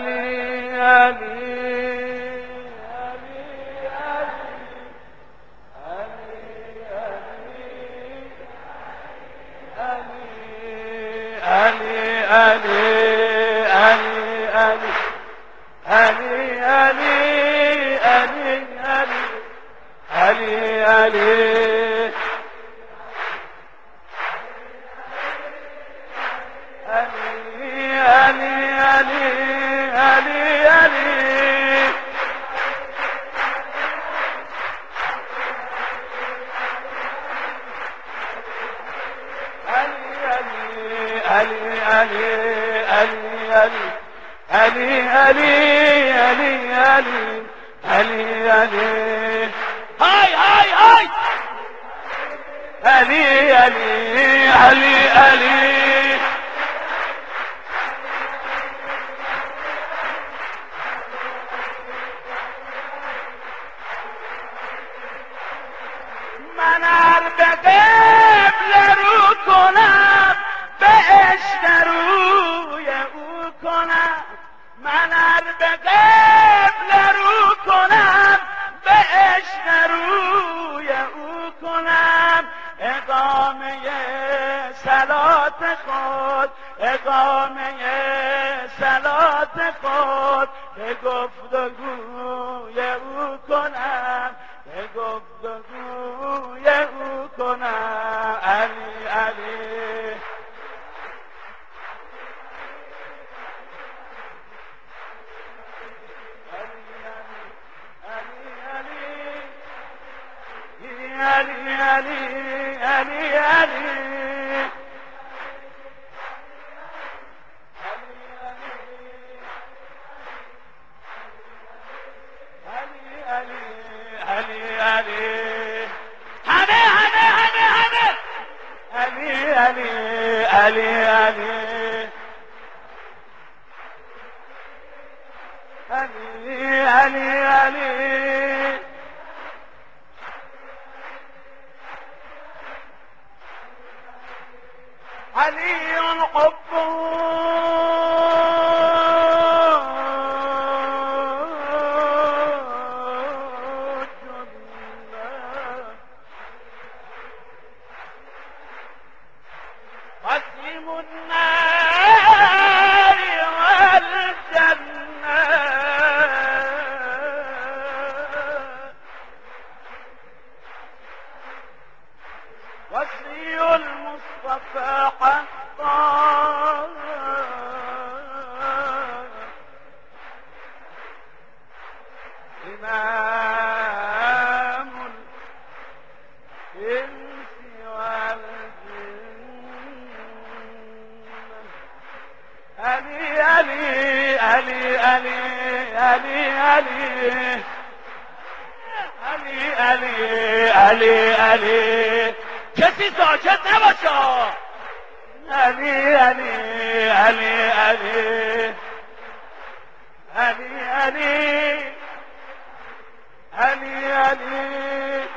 من ار به قبل رو کنم به عشق روی او کنم، من ار به قبل رو کنم به عشق روی او کنم، اقامه صلات خود، اقامه صلات خود به گفتگوی او کنم، به گفتگوی او کنم. علی علی علی علی علی علی علی قسيم النار والجنة، وصي المصطفى حقا، إمام الإنس والجن. علي علي علي علي علي علي علی علی علی علی کسی ساکت نباشه. علی علی علی علی علی علی علی علی